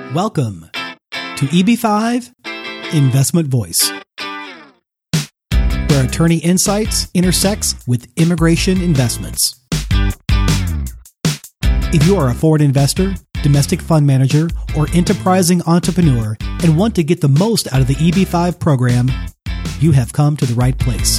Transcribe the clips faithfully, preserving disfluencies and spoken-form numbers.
Welcome to E B five Investment Voice, where attorney insights intersects with immigration investments. If you are a foreign investor, domestic fund manager, or enterprising entrepreneur and want to get the most out of the E B five program, you have come to the right place.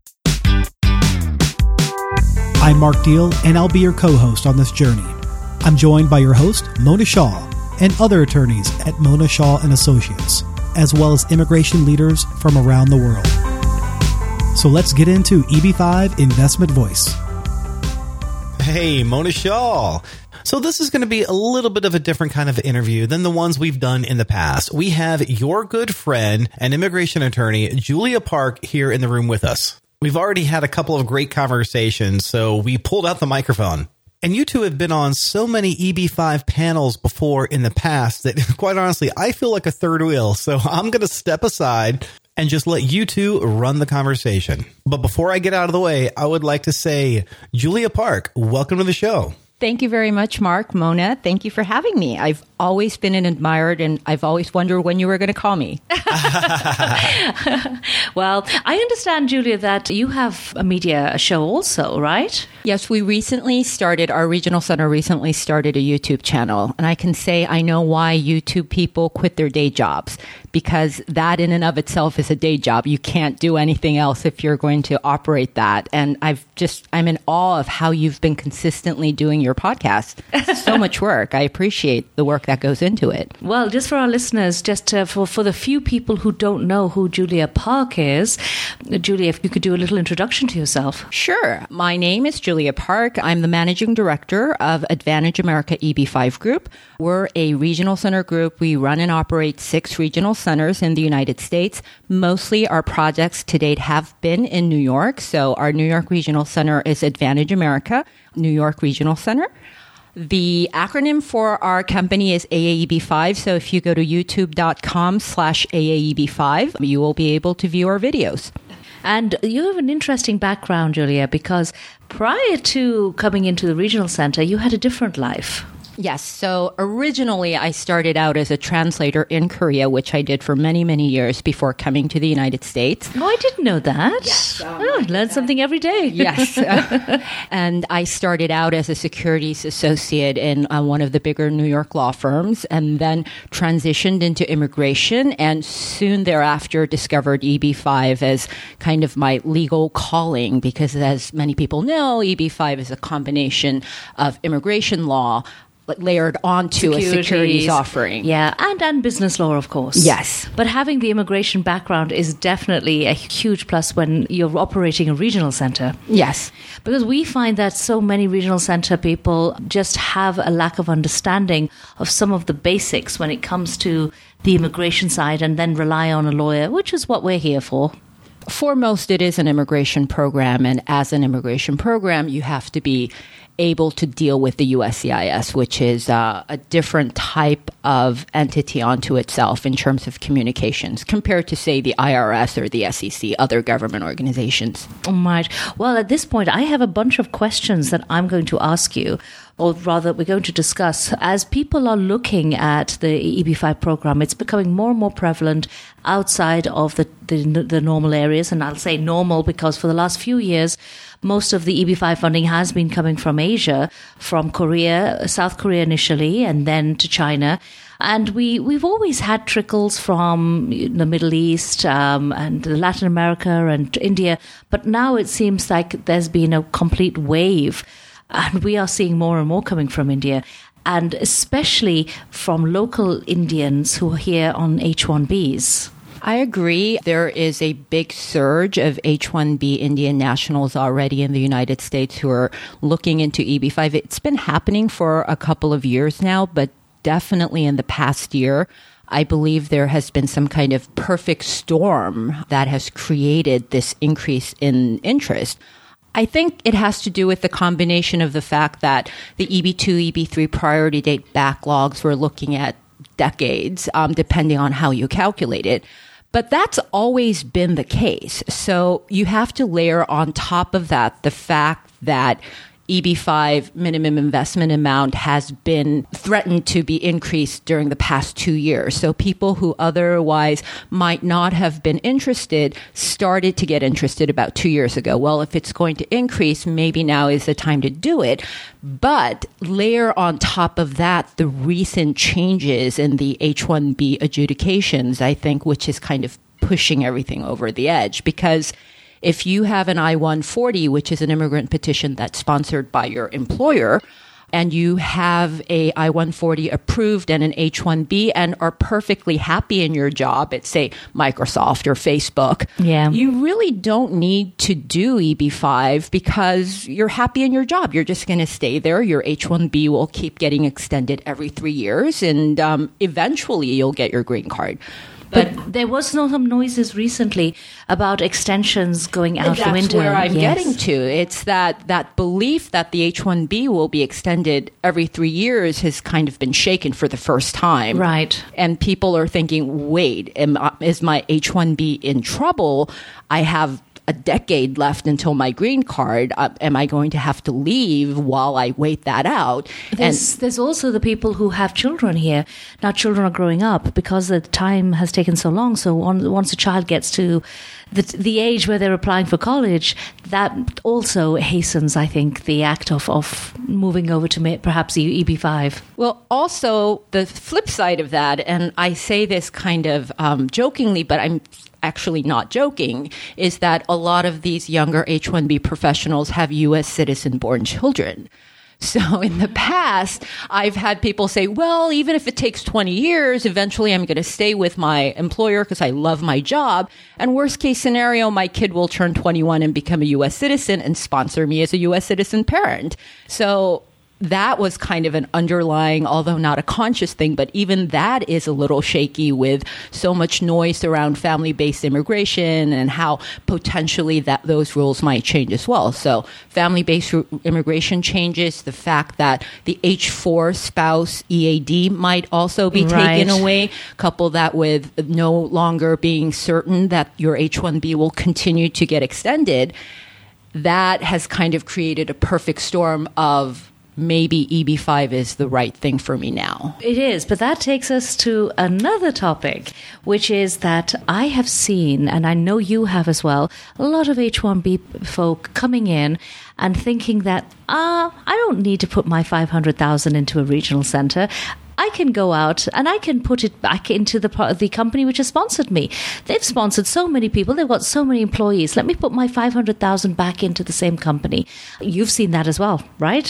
I'm Mark Deal, and I'll be your co-host on this journey. I'm joined by your host, Mona Shaw, and other attorneys at Mona Shaw and Associates, as well as immigration leaders from around the world. So let's get into E B five Investment Voice. Hey, Mona Shaw. So this is going to be a little bit of a different kind of interview than the ones we've done in the past. We have your good friend and immigration attorney, Julia Park, here in the room with us. We've already had a couple of great conversations, so we pulled out the microphone. And you two have been on so many E B five panels before in the past that, quite honestly, I feel like a third wheel. So I'm going to step aside and just let you two run the conversation. But before I get out of the way, I would like to say, Julia Park, welcome to the show. Thank you very much, Mark. Mona, thank you for having me. I've always been an admired, and I've always wondered when you were going to call me. Well, I understand, Julia, that you have a media show also, right? Yes, we recently started, our regional center recently started a YouTube channel. And I can say I know why YouTube people quit their day jobs, because that in and of itself is a day job. You can't do anything else if you're going to operate that. And I've just, I'm in awe of how you've been consistently doing your podcast. So much work. I appreciate the work that goes into it. Well, just for our listeners, just uh, for, for the few people who don't know who Julia Park is, uh, Julia, if you could do a little introduction to yourself. Sure. My name is Julia Park. I'm the managing director of Advantage America E B five Group. We're a regional center group. We run and operate six regional centers in the United States. Mostly our projects to date have been in New York. So our New York Regional Center is Advantage America, New York Regional Center. The acronym for our company is A A E B five. So if you go to youtube.com slash AAEB5, you will be able to view our videos. And you have an interesting background, Julia, because prior to coming into the regional center, you had a different life. Yes. So originally I started out as a translator in Korea, which I did for many, many years before coming to the United States. Oh, I didn't know that. Yes. Um, oh, I learned something every day. Yes. And I started out as a securities associate in uh, one of the bigger New York law firms, and then transitioned into immigration, and soon thereafter discovered E B five as kind of my legal calling, because as many people know, E B five is a combination of immigration law layered onto Securities. a securities offering. Yeah, and, and business law, of course. Yes. But having the immigration background is definitely a huge plus when you're operating a regional center. Yes. Because we find that so many regional center people just have a lack of understanding of some of the basics when it comes to the immigration side, and then rely on a lawyer, which is what we're here for. Foremost, it is an immigration program, and as an immigration program, you have to be able to deal with the U S C I S, which is uh, a different type of entity onto itself in terms of communications compared to, say, the I R S or the S E C, other government organizations. Right. Well, at this point, I have a bunch of questions that I'm going to ask you, or rather we're going to discuss. As people are looking at the E B five program, it's becoming more and more prevalent outside of the, the, the normal areas. And I'll say normal because for the last few years, most of the E B five funding has been coming from Asia, from Korea, South Korea initially, and then to China. And we, we've always had trickles from the Middle East um, and Latin America and India. But now it seems like there's been a complete wave. And we are seeing more and more coming from India, and especially from local Indians who are here on H one Bs. I agree. There is a big surge of H one B Indian nationals already in the United States who are looking into E B five. It's been happening for a couple of years now, but definitely in the past year, I believe there has been some kind of perfect storm that has created this increase in interest. I think it has to do with the combination of the fact that the E B two, E B three priority date backlogs we're looking at decades, um, depending on how you calculate it. But that's always been the case. So you have to layer on top of that the fact that E B five minimum investment amount has been threatened to be increased during the past two years. So people who otherwise might not have been interested started to get interested about two years ago. Well, if it's going to increase, maybe now is the time to do it. But layer on top of that the recent changes in the H one B adjudications, I think, which is kind of pushing everything over the edge. Because if you have an I one forty, which is an immigrant petition that's sponsored by your employer, and you have a I one forty approved and an H one B and are perfectly happy in your job at, say, Microsoft or Facebook, yeah. you really don't need to do E B five because you're happy in your job. You're just going to stay there. Your H one B will keep getting extended every three years, and um, eventually you'll get your green card. But, but there was no, some noises recently about extensions going out the window. That's where I'm yes. getting to. It's that, that belief that the H one B will be extended every three years has kind of been shaken for the first time. Right. And people are thinking, wait, am, is my H one B in trouble? I have a decade left until my green card. Uh, am I going to have to leave while I wait that out? There's, and there's also the people who have children here. Now children are growing up because the time has taken so long. So on, once a child gets to the, the age where they're applying for college, that also hastens, I think, the act of, of moving over to perhaps E B five. Well, also the flip side of that, and I say this kind of um, jokingly, but I'm actually not joking, is that a lot of these younger H one B professionals have U S citizen-born children. So in the past, I've had people say, well, even if it takes twenty years, eventually I'm going to stay with my employer because I love my job. And worst case scenario, my kid will turn twenty-one and become a U S citizen and sponsor me as a U S citizen parent. So that was kind of an underlying, although not a conscious thing, but even that is a little shaky with so much noise around family-based immigration and how potentially that those rules might change as well. So family-based immigration changes, the fact that the H four spouse E A D might also be right. taken away, couple that with no longer being certain that your H one B will continue to get extended, that has kind of created a perfect storm of maybe E B five is the right thing for me now. It is, but that takes us to another topic, which is that I have seen, and I know you have as well, a lot of H one B folk coming in and thinking that, ah, uh, I don't need to put my five hundred thousand into a regional centre. I can go out and I can put it back into the the company which has sponsored me. They've sponsored so many people. They've got so many employees. Let me put my five hundred thousand back into the same company. You've seen that as well, right?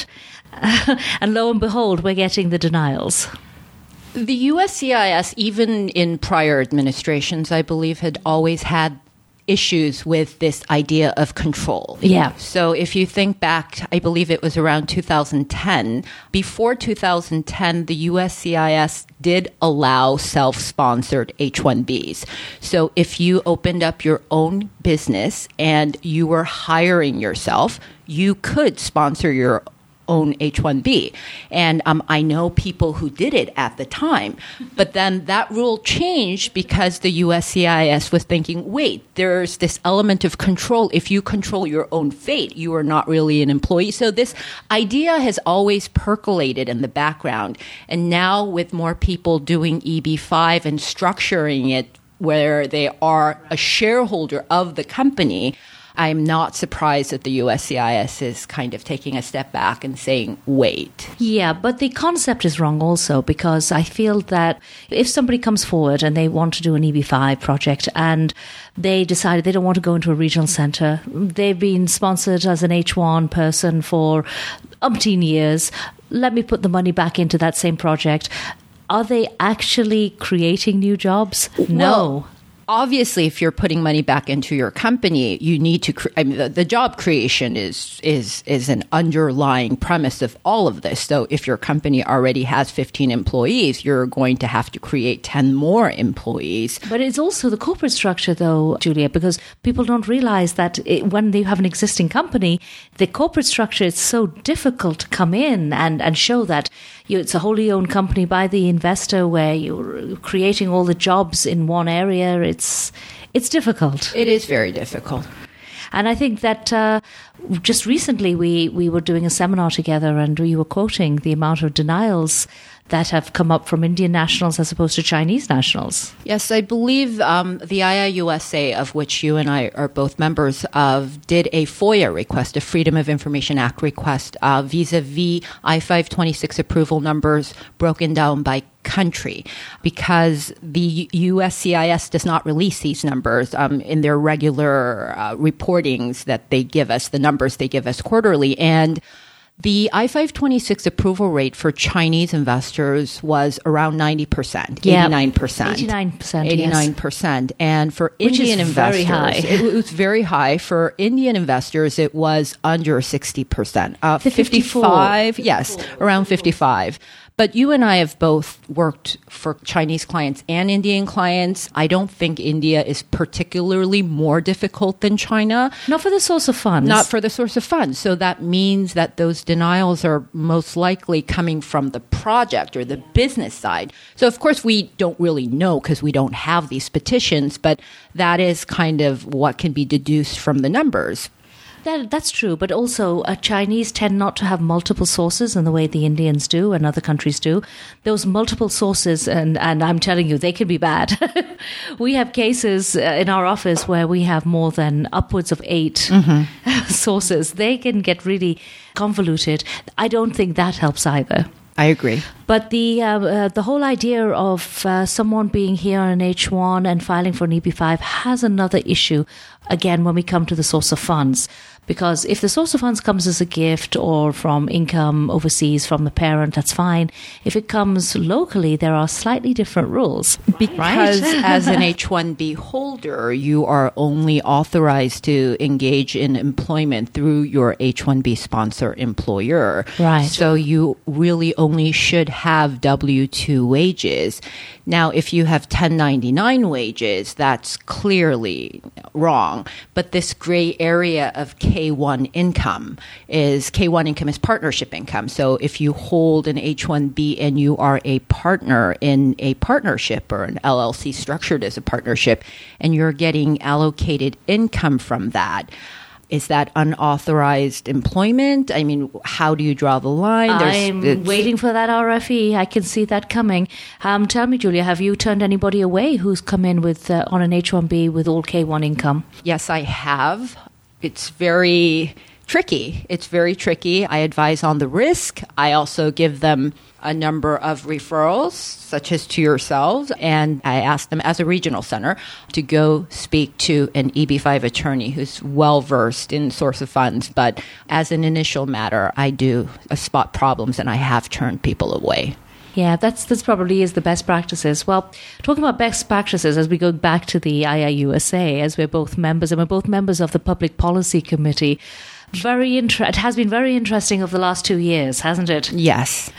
And lo and behold, we're getting the denials. The U S C I S, even in prior administrations, I believe, had always had issues with this idea of control. Yeah. So if you think back, I believe it was around two thousand ten. Before two thousand ten, the U S C I S did allow self-sponsored H one Bs. So if you opened up your own business and you were hiring yourself, you could sponsor your own H one B. And um, I know people who did it at the time. But then that rule changed because the U S C I S was thinking, wait, there's this element of control. If you control your own fate, you are not really an employee. So this idea has always percolated in the background. And now with more people doing E B five and structuring it where they are a shareholder of the company, I'm not surprised that the U S C I S is kind of taking a step back and saying, wait. Yeah, but the concept is wrong also, because I feel that if somebody comes forward and they want to do an E B five project and they decided they don't want to go into a regional centre, they've been sponsored as an H one person for umpteen years, let me put the money back into that same project. Are they actually creating new jobs? No. Well, obviously, if you're putting money back into your company, you need to. Cre- I mean, the, the job creation is is is an underlying premise of all of this. So, if your company already has fifteen employees, you're going to have to create ten more employees. But it's also the corporate structure, though, Julia, because people don't realize that it, when they have an existing company, the corporate structure is so difficult to come in and and show that you, it's a wholly owned company by the investor, where you're creating all the jobs in one area. It's It's difficult. It is very difficult. And I think that uh, just recently we, we were doing a seminar together and we were quoting the amount of denials that have come up from Indian nationals as opposed to Chinese nationals. Yes, I believe um, the I I U S A, of which you and I are both members of, did a FOIA request, a Freedom of Information Act request, uh, vis-a-vis I five twenty-six approval numbers broken down by country, because the U S C I S does not release these numbers um, in their regular uh, reportings that they give us, the numbers they give us quarterly. And the I five twenty-six approval rate for Chinese investors was around ninety percent, yeah. eighty-nine percent. eighty-nine percent, eighty-nine percent. Yes. And for Which Indian is investors, very high. it was very high. For Indian investors, it was under sixty percent. Uh, fifty-five, yes, around fifty-five. But you and I have both worked for Chinese clients and Indian clients. I don't think India is particularly more difficult than China. Not for the source of funds. Not for the source of funds. So that means that those denials are most likely coming from the project or the business side. So, of course, we don't really know because we don't have these petitions, but that is kind of what can be deduced from the numbers. That, that's true, but also uh, Chinese tend not to have multiple sources in the way the Indians do and other countries do. Those multiple sources, and, and I'm telling you, they can be bad. We have cases uh, in our office where we have more than upwards of eight mm-hmm. sources. They can get really convoluted. I don't think that helps either. I agree. But the uh, uh, the whole idea of uh, someone being here on an H one and filing for an E B five has another issue, again, when we come to the source of funds. Because if the source of funds comes as a gift or from income overseas from the parent, that's fine. If it comes locally, there are slightly different rules. Because right? as an H one B holder, you are only authorized to engage in employment through your H one B sponsor employer. Right. So you really only should have W two wages. Now, if you have ten ninety-nine wages, that's clearly wrong. But this gray area of K one income is K one income is partnership income. So if you hold an H one B and you are a partner in a partnership or an L L C structured as a partnership and you're getting allocated income from that, is that unauthorized employment? I mean, how do you draw the line? There's, I'm it's, waiting for that R F E. I can see that coming. Um, tell me, Julia, have you turned anybody away who's come in with uh, on an H one B with all K one income? Yes, I have. It's very tricky. It's very tricky. I advise on the risk. I also give them a number of referrals, such as to yourselves, and I ask them as a regional center to go speak to an E B five attorney who's well-versed in source of funds. But as an initial matter, I do spot problems, and I have turned people away. Yeah, that's that's probably is the best practices. Well, talking about best practices, as we go back to the I I U S A, as we're both members, and we're both members of the Public Policy Committee, very inter- it has been very interesting over the last two years, hasn't it? Yes.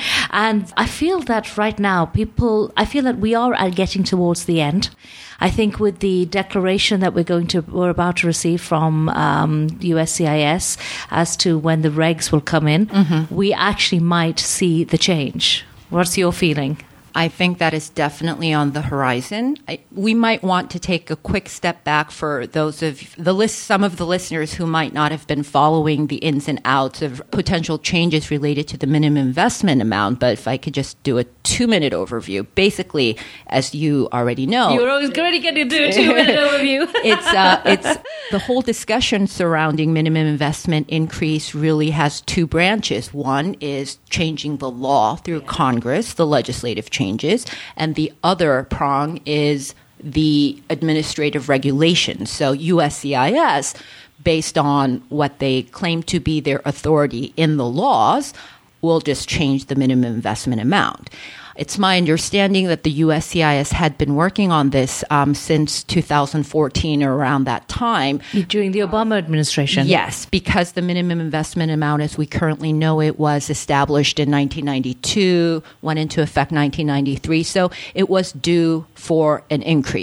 And I feel that right now, people, I feel that we are getting towards the end. I think with the declaration that we're going to, we're about to receive from um, U S C I S as to when the regs will come in, mm-hmm. we actually might see the change. What's your feeling? I think that is definitely on the horizon. I, we might want to take a quick step back for those of the list, some of the listeners who might not have been following the ins and outs of potential changes related to the minimum investment amount. But if I could just do a two-minute overview, basically, as you already know, you were always going to get to do a two-minute overview. it's uh, it's the whole discussion surrounding minimum investment increase really has two branches. One is changing the law through Congress, the legislative change. Changes, and the other prong is the administrative regulations. So U S C I S, based on what they claim to be their authority in the laws, will just change the minimum investment amount. It's my understanding that the U S C I S had been working on this um, since two thousand fourteen or around that time. During the Obama administration. Yes, because the minimum investment amount as we currently know it was established in nineteen ninety-two, went into effect nineteen ninety-three, so it was due for an increase.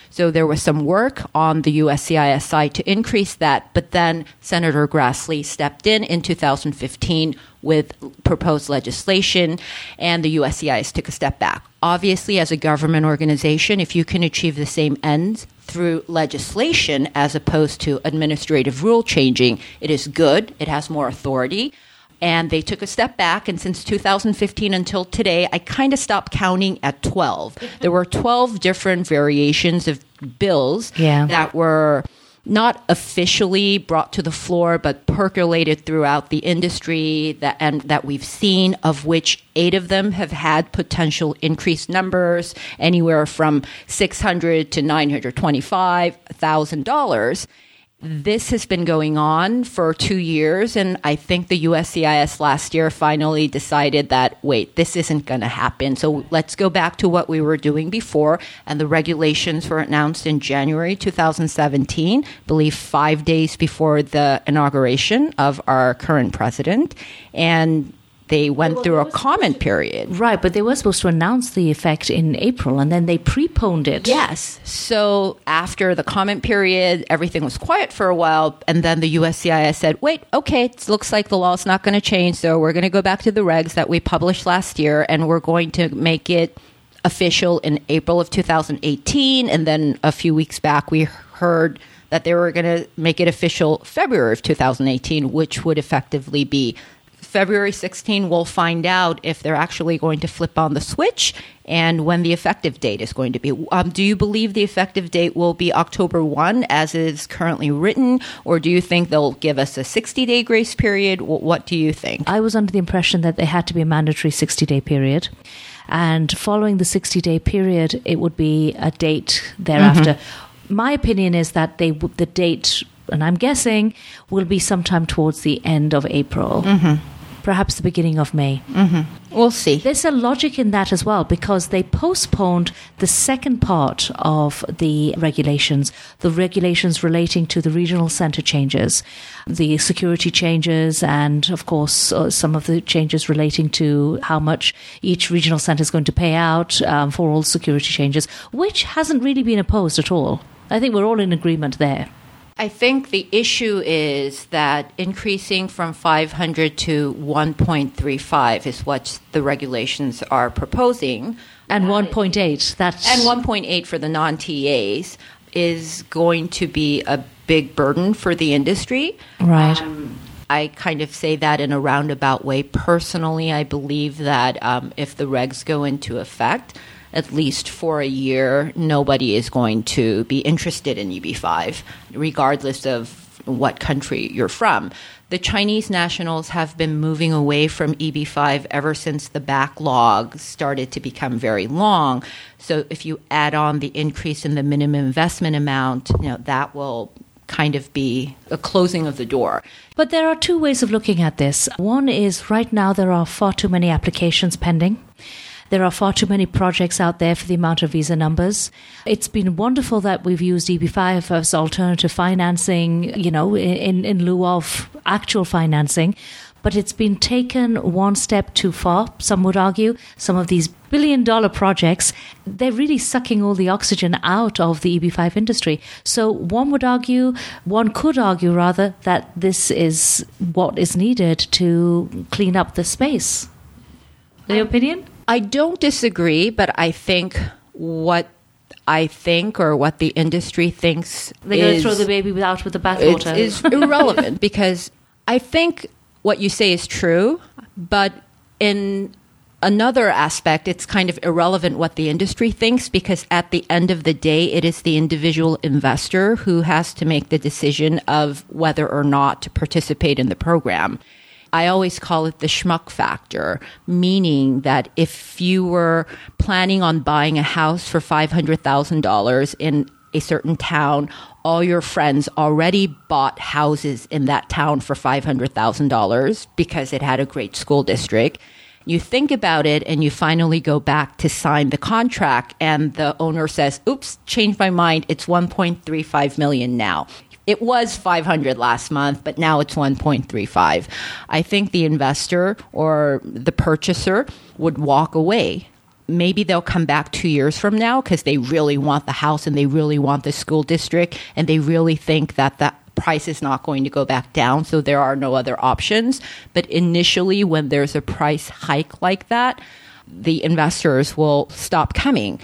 So there was some work on the U S C I S side to increase that, but then Senator Grassley stepped in in two thousand fifteen with proposed legislation, and the U S C I S took a step back. Obviously, as a government organization, if you can achieve the same ends through legislation as opposed to administrative rule changing, it is good. It has more authority. And they took a step back, and since two thousand fifteen until today, I kind of stopped counting at twelve. There were twelve different variations of bills yeah. that were not officially brought to the floor, but percolated throughout the industry that and that we've seen, of which eight of them have had potential increased numbers, anywhere from six hundred dollars to nine hundred twenty-five thousand dollars. This has been going on for two years, and I think the U S C I S last year finally decided that, wait, this isn't going to happen. So let's go back to what we were doing before, and the regulations were announced in January two thousand seventeen, I believe five days before the inauguration of our current president, and they went well, through a comment period. Right, but they were supposed to announce the effect in April, and then they preponed it. Yes. So after the comment period, everything was quiet for a while, and then the U S C I S said, wait, okay, it looks like the law is not going to change, so we're going to go back to the regs that we published last year, and we're going to make it official in April of two thousand eighteen, and then a few weeks back we heard that they were going to make it official February of two thousand eighteen, which would effectively be February sixteenth. We'll find out if they're actually going to flip on the switch and when the effective date is going to be. Um, do you believe the effective date will be October first as is currently written, or do you think they'll give us a sixty-day grace period? What do you think? I was under the impression that there had to be a mandatory sixty-day period. And following the sixty-day period, it would be a date thereafter. Mm-hmm. My opinion is that they the date, and I'm guessing, will be sometime towards the end of April. Mm-hmm. Perhaps the beginning of May. Mm-hmm. We'll see. There's a logic in that as well, because they postponed the second part of the regulations, the regulations relating to the regional center changes, the security changes, and of course uh, some of the changes relating to how much each regional center is going to pay out um, for all security changes, which hasn't really been opposed at all. I think we're all in agreement there. I think the issue is that increasing from five hundred to one point three five is what the regulations are proposing. And one point eight. That's and one point eight for the non-T As is going to be a big burden for the industry. Right. Um, I kind of say that in a roundabout way. Personally, I believe that um, if the regs go into effect, at least for a year, nobody is going to be interested in E B five, regardless of what country you're from. The Chinese nationals have been moving away from E B five ever since the backlog started to become very long. So if you add on the increase in the minimum investment amount, you know, that will kind of be a closing of the door. But there are two ways of looking at this. One is right now there are far too many applications pending. There are far too many projects out there for the amount of visa numbers. It's been wonderful that we've used E B five as alternative financing, you know, in, in lieu of actual financing. But it's been taken one step too far, some would argue. Some of these billion dollar projects, they're really sucking all the oxygen out of the E B five industry. So one would argue, one could argue rather, that this is what is needed to clean up the space. Your opinion? I don't disagree, but I think what I think or what the industry thinks They're going to throw the baby out with the bathwater. is irrelevant, because I think what you say is true, but in another aspect, it's kind of irrelevant what the industry thinks, because at the end of the day, it is the individual investor who has to make the decision of whether or not to participate in the program. I always call it the schmuck factor, meaning that if you were planning on buying a house for five hundred thousand dollars in a certain town, all your friends already bought houses in that town for five hundred thousand dollars because it had a great school district. You think about it and you finally go back to sign the contract and the owner says, oops, changed my mind. It's one point three five million now. It was five hundred last month, but now it's one point three five. I think the investor or the purchaser would walk away. maybe they'll come back two years from now because they really want the house and they really want the school district and they really think that that price is not going to go back down, so there are no other options. But initially, when there's a price hike like that, the investors will stop coming.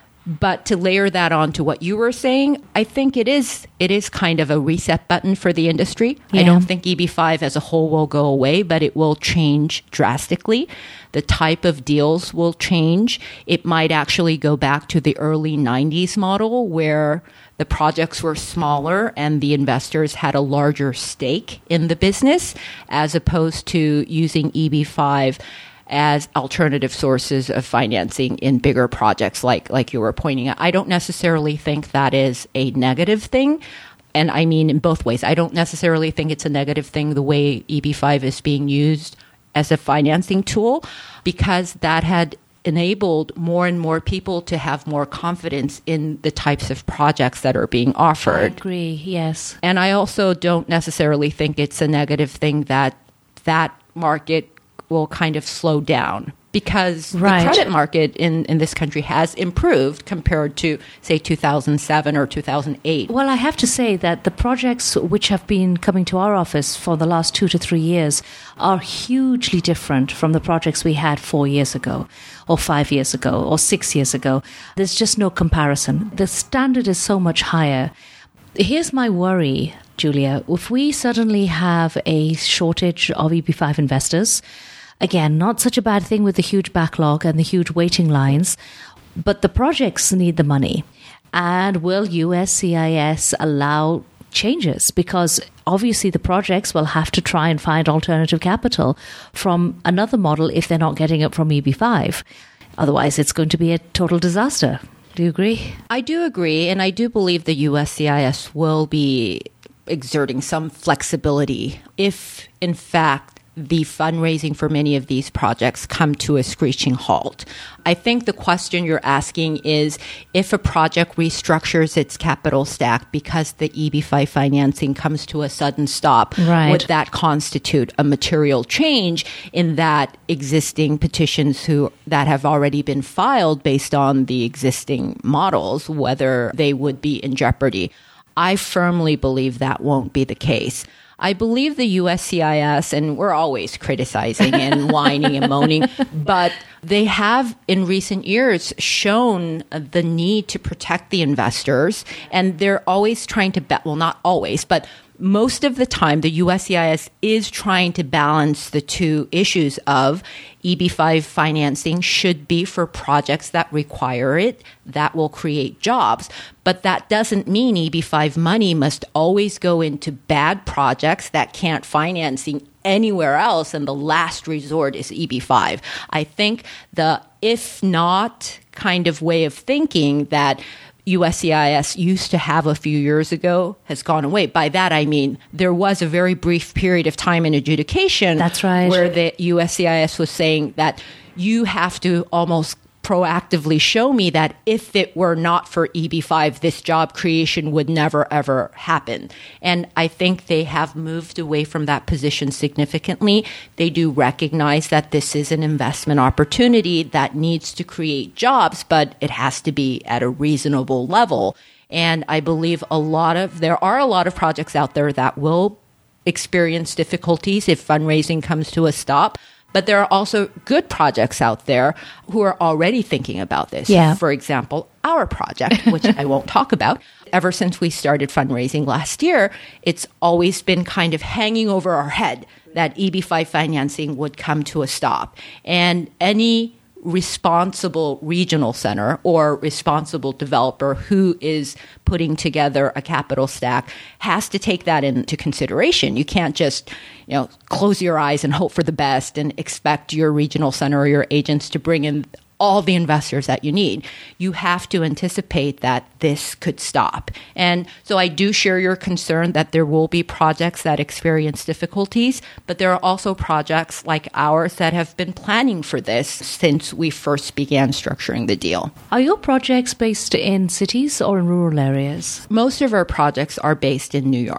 But to layer that on to what you were saying, I think it is it is kind of a reset button for the industry. Yeah. I don't think E B five as a whole will go away, but it will change drastically. The type of deals will change. It might actually go back to the early nineties model where the projects were smaller and the investors had a larger stake in the business, as opposed to using E B five as alternative sources of financing in bigger projects like like you were pointing out. I don't necessarily think that is a negative thing. And I mean in both ways. I don't necessarily think it's a negative thing the way E B five is being used as a financing tool, because that had enabled more and more people to have more confidence in the types of projects that are being offered. I agree, yes. And I also don't necessarily think it's a negative thing that that market will kind of slow down, because right. the credit market in, in this country has improved compared to, say, two thousand seven or two thousand eight. Well, I have to say that the projects which have been coming to our office for the last two to three years are hugely different from the projects we had four years ago or five years ago or six years ago. There's just no comparison. The standard is so much higher. Here's my worry, Julia. If we suddenly have a shortage of E B five investors, again, not such a bad thing with the huge backlog and the huge waiting lines, but the projects need the money. And will U S C I S allow changes? Because obviously the projects will have to try and find alternative capital from another model if they're not getting it from E B five. Otherwise, it's going to be a total disaster. Do you agree? I do agree, and I do believe the U S C I S will be exerting some flexibility if, in fact, the fundraising for many of these projects come to a screeching halt. I think the question you're asking is if a project restructures its capital stack because the E B five financing comes to a sudden stop, right. would that constitute a material change in that existing petitions who that have already been filed based on the existing models, whether they would be in jeopardy? I firmly believe that won't be the case. I believe the U S C I S, and we're always criticizing and whining and moaning, but they have in recent years shown the need to protect the investors, and they're always trying to, ba- well, not always, but most of the time, the U S C I S is trying to balance the two issues of E B five financing should be for projects that require it, that will create jobs. But that doesn't mean E B five money must always go into bad projects that can't financing anywhere else, and the last resort is E B five. I think the if not kind of way of thinking that U S C I S used to have a few years ago has gone away. By that, I mean, there was a very brief period of time in adjudication. That's right. Where the U S C I S was saying that you have to almost proactively show me that if it were not for E B five, this job creation would never, ever happen. And I think they have moved away from that position significantly. They do recognize that this is an investment opportunity that needs to create jobs, but it has to be at a reasonable level. And I believe a lot of, there are a lot of projects out there that will experience difficulties if fundraising comes to a stop. But there are also good projects out there who are already thinking about this. Yeah. For example, our project, which I won't talk about, ever since we started fundraising last year, it's always been kind of hanging over our head that E B five financing would come to a stop. And any responsible regional center or responsible developer who is putting together a capital stack has to take that into consideration. You can't just, you know, close your eyes and hope for the best and expect your regional center or your agents to bring in all the investors that you need. You have to anticipate that this could stop. And so I do share your concern that there will be projects that experience difficulties, but there are also projects like ours that have been planning for this since we first began structuring the deal. Are your projects based in cities or in rural areas? Most of our projects are based in New York.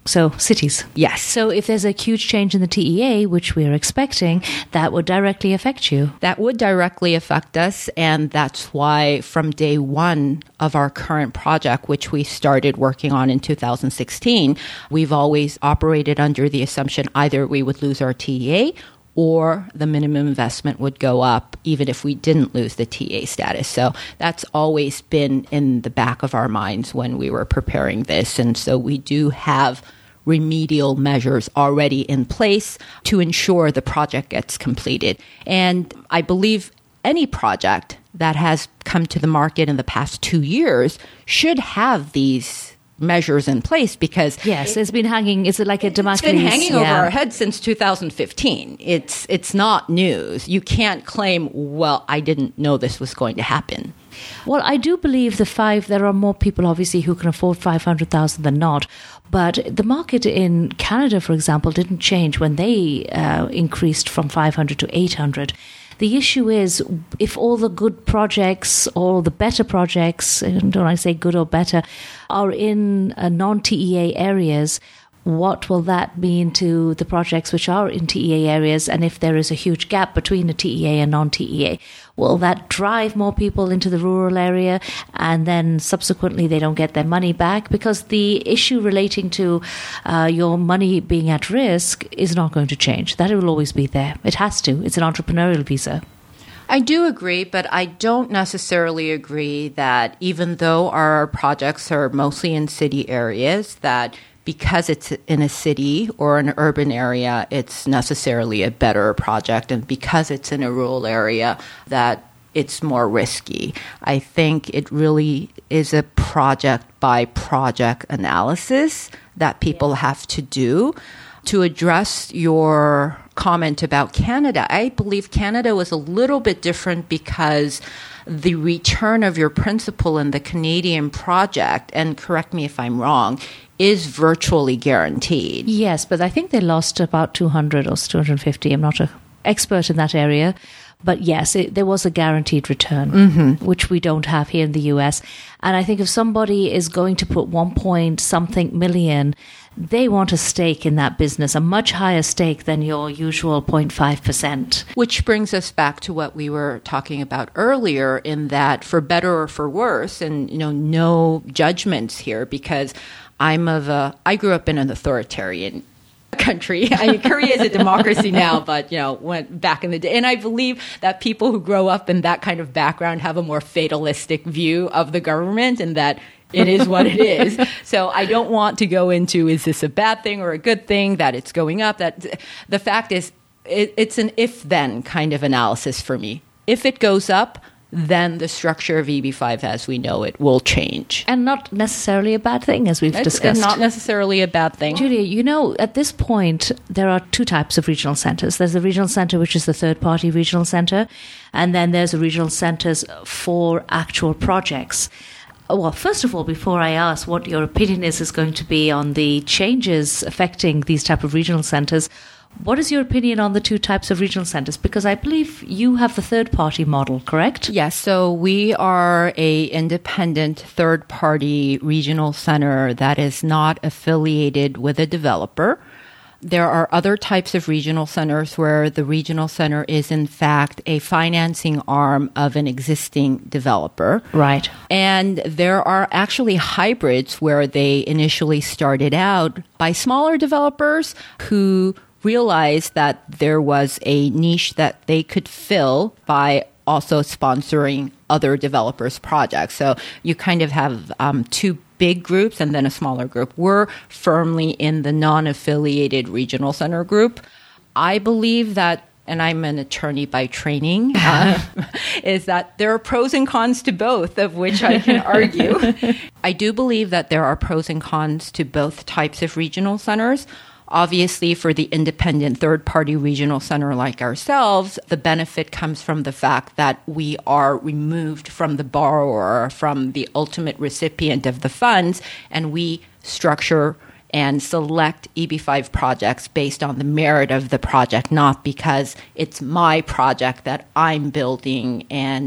So cities. Yes. So if there's a huge change in the T E A, which we're expecting, that would directly affect you. That would directly affect us. And that's why from day one of our current project, which we started working on in two thousand sixteen, we've always operated under the assumption either we would lose our T E A or the minimum investment would go up even if we didn't lose the T E A status. So that's always been in the back of our minds when we were preparing this. And so we do have remedial measures already in place to ensure the project gets completed. And I believe any project that has come to the market in the past two years should have these measures in place, because yes, it's been hanging. It's like a Damocles. It's been hanging yeah. over our heads since two thousand fifteen. It's it's not news. You can't claim, well, I didn't know this was going to happen. Well, I do believe the five. There are more people, obviously, who can afford five hundred thousand than not. But the market in Canada, for example, didn't change when they uh, increased from five hundred to eight hundred. The issue is, if all the good projects, all the better projects, and don't I say good or better, are in uh, non-T E A areas, what will that mean to the projects which are in T E A areas? And if there is a huge gap between a T E A and non-T E A, will that drive more people into the rural area, and then subsequently they don't get their money back? Because the issue relating to uh, your money being at risk is not going to change. That will always be there. It has to. It's an entrepreneurial visa. I do agree, but I don't necessarily agree that even though our projects are mostly in city areas, that because it's in a city or an urban area, it's necessarily a better project. And because it's in a rural area, that it's more risky. I think it really is a project by project analysis that people have to do. To address your comment about Canada, I believe Canada was a little bit different because the return of your principal in the Canadian project, and correct me if I'm wrong, is virtually guaranteed. Yes, but I think they lost about two hundred or two hundred fifty. I'm not an expert in that area. But yes, it, there was a guaranteed return, mm-hmm. which we don't have here in the U S. And I think if somebody is going to put one point something million, they want a stake in that business, a much higher stake than your usual zero point five percent. Which brings us back to what we were talking about earlier, in that for better or for worse, and you know, no judgments here, because I'm of a, I grew up in an authoritarian country. I mean, Korea is a democracy now, but, you know, went back in the day. And I believe that people who grow up in that kind of background have a more fatalistic view of the government, and that it is what it is. So I don't want to go into, is this a bad thing or a good thing that it's going up? That the fact is, it, it's an if-then kind of analysis for me. If it goes up, then the structure of E B five as we know it will change. And not necessarily a bad thing, as we've it's, discussed. Not necessarily a bad thing. Julia, you know, at this point, there are two types of regional centres. There's the regional centre, which is the third-party regional centre, and then there's the regional centres for actual projects. Well, first of all, before I ask what your opinion is, is going to be on the changes affecting these type of regional centres, what is your opinion on the two types of regional centres? Because I believe you have the third-party model, correct? Yes. So we are a independent third-party regional centre that is not affiliated with a developer. There are other types of regional centers where the regional center is, in fact, a financing arm of an existing developer. Right. And there are actually hybrids where they initially started out by smaller developers who realized that there was a niche that they could fill by also sponsoring other developers' projects. So you kind of have um, two big groups and then a smaller group. We're firmly in the non-affiliated regional center group. I believe that, and I'm an attorney by training, uh, is that there are pros and cons to both, of which I can argue. I do believe that there are pros and cons to both types of regional centers. Obviously, for the independent third-party regional center like ourselves, the benefit comes from the fact that we are removed from the borrower, from the ultimate recipient of the funds, and we structure and select E B five projects based on the merit of the project, not because it's my project that I'm building and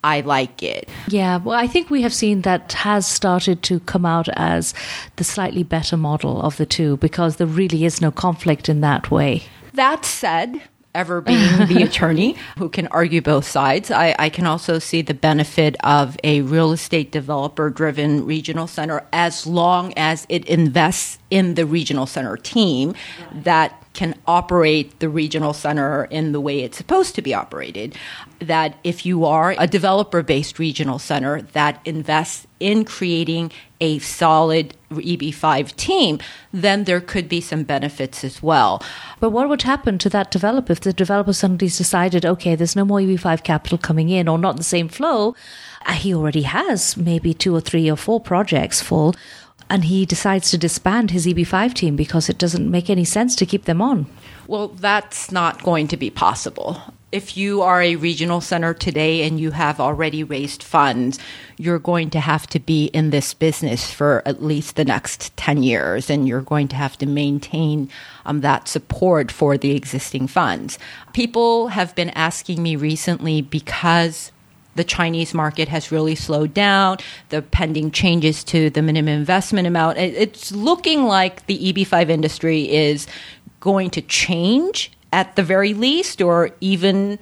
I like it. Yeah, well, I think we have seen that has started to come out as the slightly better model of the two, because there really is no conflict in that way. That said, ever being the attorney who can argue both sides, I, I can also see the benefit of a real estate developer-driven regional center as long as it invests in the regional center team that can operate the regional center in the way it's supposed to be operated. That if you are a developer-based regional center that invests in creating a solid E B five team, then there could be some benefits as well. But what would happen to that developer if the developer suddenly decided, okay, there's no more E B five capital coming in, or not the same flow? He already has maybe two or three or four projects full, and he decides to disband his E B five team because it doesn't make any sense to keep them on. Well, that's not going to be possible. If you are a regional center today and you have already raised funds, you're going to have to be in this business for at least the next ten years, and you're going to have to maintain um, that support for the existing funds. People have been asking me recently, because the Chinese market has really slowed down, the pending changes to the minimum investment amount, it's looking like the E B five industry is going to change at the very least, or even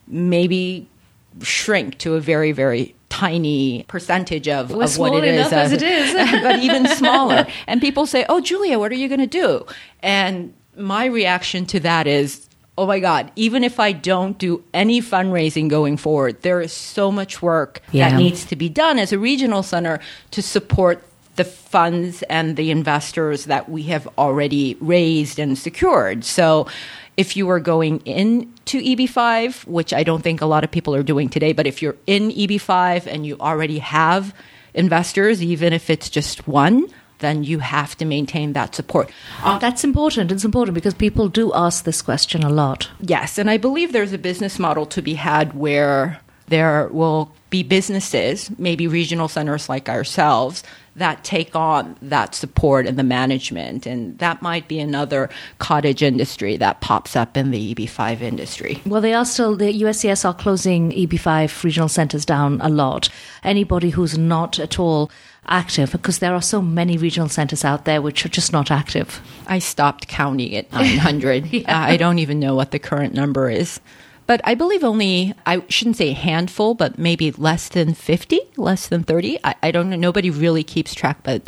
maybe shrink to a very, very tiny percentage of, We're of what small it is. enough as it is. But even smaller. And people say, oh, Julia, what are you going to do? And my reaction to that is, oh my God, even if I don't do any fundraising going forward, there is so much work Yeah. that needs to be done as a regional center to support the funds and the investors that we have already raised and secured. So if you are going into E B five, which I don't think a lot of people are doing today, but if you're in E B five and you already have investors, even if it's just one, then you have to maintain that support. Um, That's important. It's important because people do ask this question a lot. Yes, and I believe there's a business model to be had where there will be businesses, maybe regional centers like ourselves, that take on that support and the management. And that might be another cottage industry that pops up in the E B five industry. Well, they are still, the U S C S are closing E B five regional centers down a lot. Anybody who's not at all active, because there are so many regional centers out there which are just not active. I stopped counting at nine hundred. yeah. uh, I don't even know what the current number is. But I believe only, I shouldn't say a handful, but maybe less than fifty, less than thirty. I, I don't know. Nobody really keeps track, but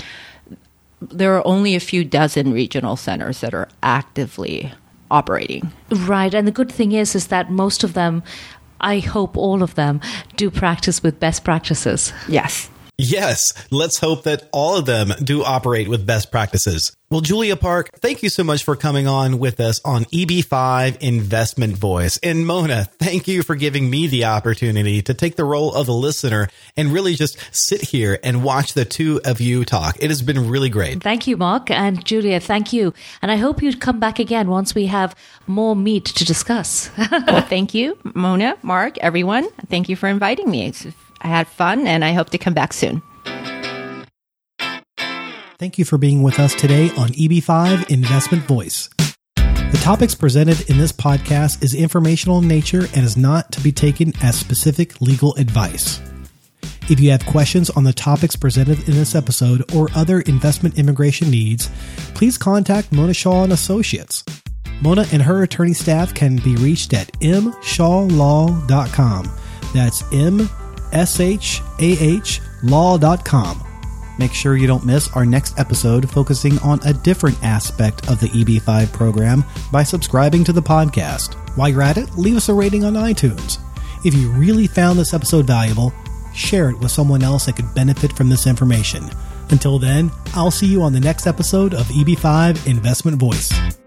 there are only a few dozen regional centers that are actively operating. Right. And the good thing is, is that most of them, I hope all of them, do practice with best practices. Yes. Yes, let's hope that all of them do operate with best practices. Well, Julia Park, thank you so much for coming on with us on E B five Investment Voice. And Mona, thank you for giving me the opportunity to take the role of a listener and really just sit here and watch the two of you talk. It has been really great. Thank you, Mark. And Julia, thank you. And I hope you'd come back again once we have more meat to discuss. Well, thank you, Mona, Mark, everyone. Thank you for inviting me. It's I had fun, and I hope to come back soon. Thank you for being with us today on E B five Investment Voice. The topics presented in this podcast is informational in nature and is not to be taken as specific legal advice. If you have questions on the topics presented in this episode or other investment immigration needs, please contact Mona Shaw and Associates. Mona and her attorney staff can be reached at m shaw law dot com. That's M S H A H law dot com. Make sure you don't miss our next episode focusing on a different aspect of the E B five program by subscribing to the podcast. While you're at it, leave us a rating on iTunes. If you really found this episode valuable, share it with someone else that could benefit from this information. Until then, I'll see you on the next episode of E B five Investment Voice.